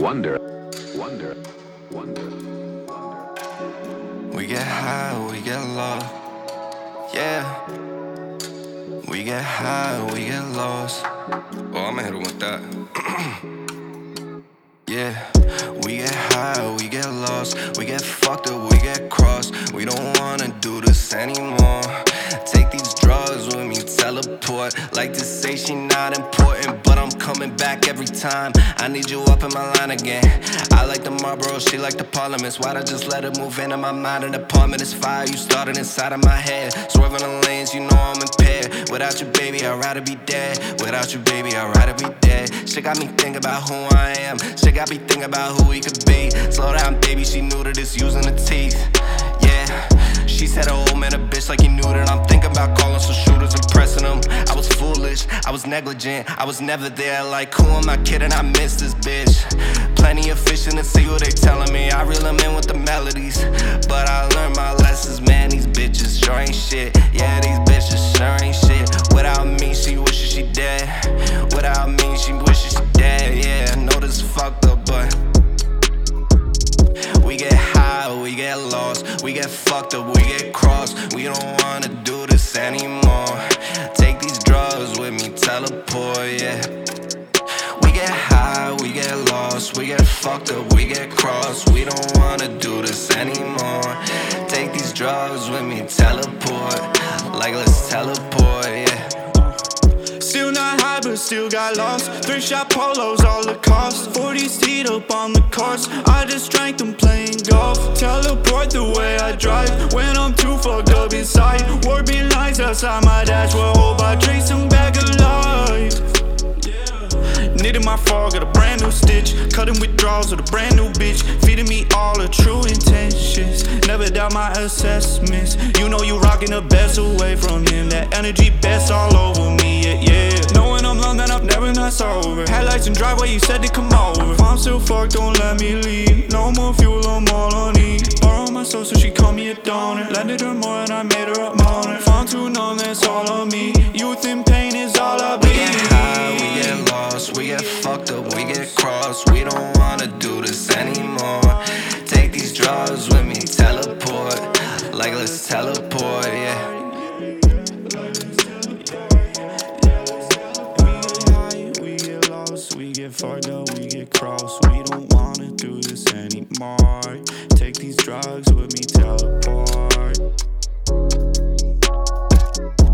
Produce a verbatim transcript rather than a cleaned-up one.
wonder, wonder, wonder. We get high, we get low. Yeah. We get high, we get lost. Oh, I'ma hit him with that. Yeah. We get high, we get lost. We get fucked up, we get crossed. We don't wanna do this anymore. Take these drugs with me, teleport. Like to say she not important, but I'm coming back every time. I need you up in my line again. I like the Marlboro, she like the Parliaments. Why'd I just let it move into my mind? An apartment is fire, you started inside of my head. Swerving the lanes, you know I'm impaired. Without you, baby, I'd rather be dead. Without you, baby, I'd rather be dead. Shit got me thinking about who I am. Shit got me thinking about who we could be. Slow down, baby, she knew that it's using the teeth. Yeah. She said, oh, man, a bitch like you knew that. I'm thinking about calling some shooters and pressing them. I was foolish, I was negligent, I was never there. Like, who am I kidding? I miss this bitch. Plenty of fish in the sea, what they telling me. I reel them in with the melodies. But I learned my lessons, man. These bitches sure ain't shit. Yeah, these bitches sure ain't shit. Without me, she wishes she dead. Without me, she wishes she dead. Yeah, I know this is fucked up, but we get high, we get lost. We get fucked up, we get crossed. We don't wanna do this anymore. Take these drugs with me, teleport, yeah. We get high, we get lost. We get fucked up, we get crossed. We don't wanna do this anymore. Take these drugs with me, teleport. Like let's teleport, yeah. Still not high, but still got lost. Three shot polos, all the cost. forties teed up on the course. I just drank them playing golf. Teleport the way I drive when I'm too fucked up inside. Warping lines outside my dashboard. Hope I trace them back alive. Knitting my fall, got a brand new stitch. Cutting withdrawals with a brand new bitch. Feeding me all the true intentions. Never doubt my assessments. You know you rocking the best away from him. That energy best all over me, yeah, yeah. Knowing I'm long and I'm never not sober. Headlights and driveway, you said to come over. If I'm still fucked, don't let me leave. No more fuel, I'm all on E. Borrow my soul so she called me a donor. Lended her more and I made her a moaner. If I'm too numb, that's all on me. Youth and pain is all I bleed. We get high, we get lost. We get fucked up, we get crossed. We don't wanna do this anymore. Take these drugs with me, teleport. Like let's teleport, yeah. We get lost, we get fucked up, we get crossed. We don't wanna do this anymore. Take these drugs with me, teleport.